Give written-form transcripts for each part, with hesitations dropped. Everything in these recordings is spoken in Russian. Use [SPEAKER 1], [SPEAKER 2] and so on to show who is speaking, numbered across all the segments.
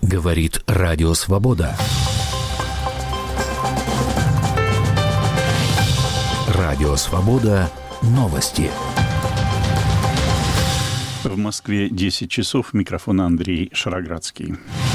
[SPEAKER 1] Говорит Радио Свобода. Радио Свобода. Новости.
[SPEAKER 2] В Москве 10 часов. Микрофон Андрей Шароградский.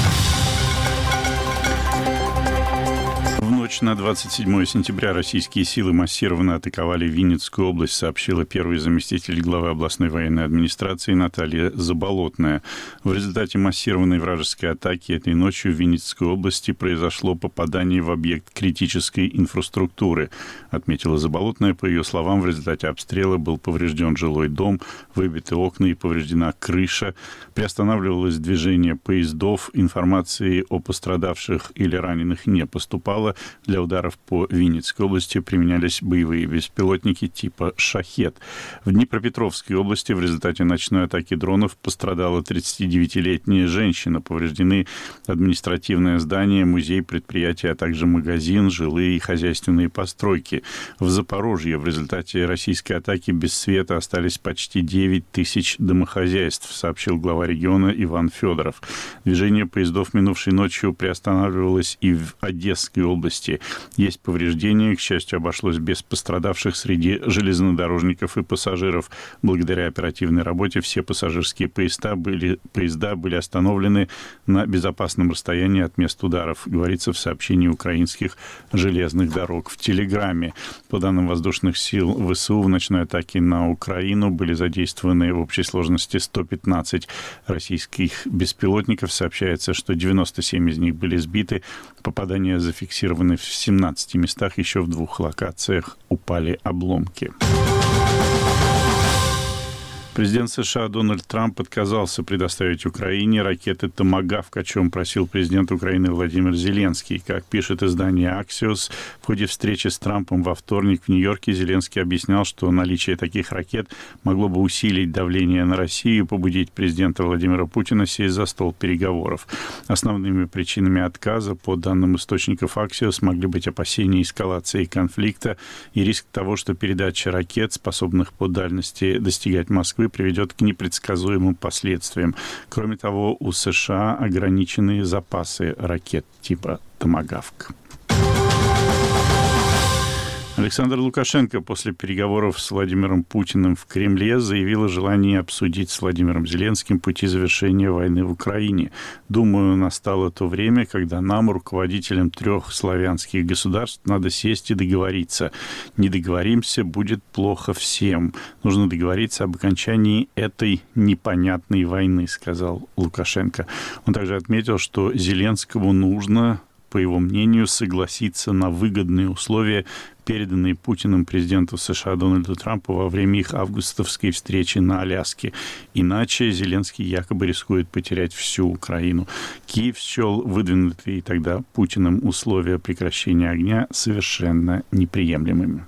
[SPEAKER 2] В ночь на 27 сентября российские силы массированно атаковали Винницкую область, сообщила первый заместитель главы областной военной администрации Наталья Заболотная. В результате массированной вражеской атаки этой ночью в Винницкой области произошло попадание в объект критической инфраструктуры, отметила Заболотная. По ее словам, в результате обстрела был поврежден жилой дом, выбиты окна и повреждена крыша. Приостанавливалось движение поездов. Информации о пострадавших или раненых не поступало. Для ударов по Винницкой области применялись боевые беспилотники типа «Шахед». В Днепропетровской области в результате ночной атаки дронов пострадала 39-летняя женщина. Повреждены административное здание, музей, предприятие, а также магазин, жилые и хозяйственные постройки. В Запорожье в результате российской атаки без света остались почти 9 тысяч домохозяйств, сообщил глава региона Иван Федоров. Движение поездов минувшей ночью приостанавливалось и в Одесской области. Есть повреждения, к счастью, обошлось без пострадавших среди железнодорожников и пассажиров. Благодаря оперативной работе все пассажирские поезда были остановлены на безопасном расстоянии от мест ударов, говорится в сообщении украинских железных дорог в Телеграме. По данным воздушных сил ВСУ, в ночной атаке на Украину были задействованы в общей сложности 115 российских беспилотников. Сообщается, что 97 из них были сбиты. Попадания зафиксированы в 17 местах, еще в 2 локациях упали обломки. Президент США Дональд Трамп отказался предоставить Украине ракеты «Томагавк», о чем просил президент Украины Владимир Зеленский. Как пишет издание «Аксиос», в ходе встречи с Трампом во вторник в Нью-Йорке Зеленский объяснял, что наличие таких ракет могло бы усилить давление на Россию и побудить президента Владимира Путина сесть за стол переговоров. Основными причинами отказа, по данным источников «Аксиос», могли быть опасения эскалации конфликта и риск того, что передача ракет, способных по дальности достигать Москвы, приведет к непредсказуемым последствиям. Кроме того, у США ограниченные запасы ракет типа «Томагавк». Александр Лукашенко после переговоров с Владимиром Путиным в Кремле заявил о желании обсудить с Владимиром Зеленским пути завершения войны в Украине. «Думаю, настало то время, когда нам, руководителям 3 славянских государств, надо сесть и договориться. Не договоримся, будет плохо всем. Нужно договориться об окончании этой непонятной войны», сказал Лукашенко. Он также отметил, что Зеленскому нужно, по его мнению, согласиться на выгодные условия, переданные Путиным президенту США Дональду Трампу во время их августовской встречи на Аляске. Иначе Зеленский якобы рискует потерять всю Украину. Киев счел выдвинутые тогда Путиным условия прекращения огня совершенно неприемлемыми.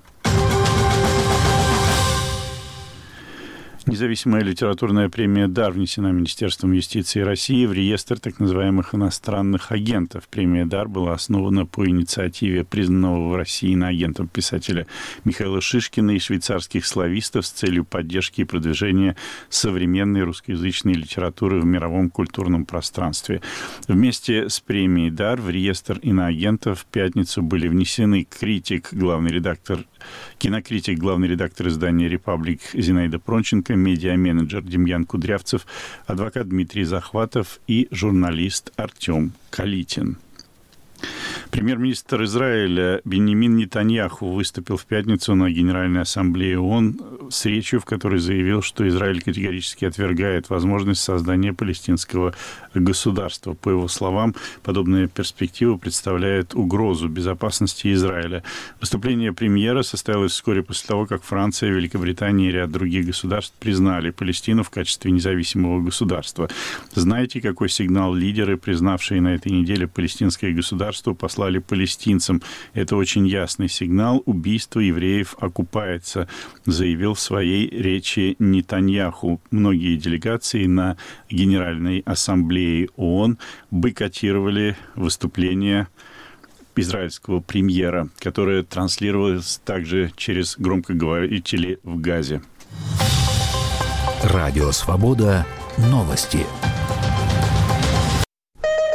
[SPEAKER 2] Независимая литературная премия «Дар» внесена Министерством юстиции России в реестр так называемых иностранных агентов. Премия «Дар» была основана по инициативе признанного в России иноагентом писателя Михаила Шишкина и швейцарских славистов с целью поддержки и продвижения современной русскоязычной литературы в мировом культурном пространстве. Вместе с премией «Дар» в реестр иноагентов в пятницу были внесены кинокритик, главный редактор издания «Репаблик» Зинаида Пронченко, медиа-менеджер Демьян Кудрявцев, адвокат Дмитрий Захватов и журналист Артем Калитин. Премьер-министр Израиля Биньямин Нетаньяху выступил в пятницу на Генеральной ассамблее ООН с речью, в которой заявил, что Израиль категорически отвергает возможность создания палестинского государства. По его словам, подобная перспектива представляет угрозу безопасности Израиля. Выступление премьера состоялось вскоре после того, как Франция, Великобритания и ряд других государств признали Палестину в качестве независимого государства. Знаете, какой сигнал лидеры, признавшие на этой неделе палестинское государство, послали палестинцам? Это очень ясный сигнал. Убийство евреев окупается, заявил в своей речи Нетаньяху. Многие делегации на Генеральной ассамблее ООН бойкотировали выступление израильского премьера, которое транслировалось также через громкоговорители в Газе.
[SPEAKER 1] Радио «Свобода». Новости.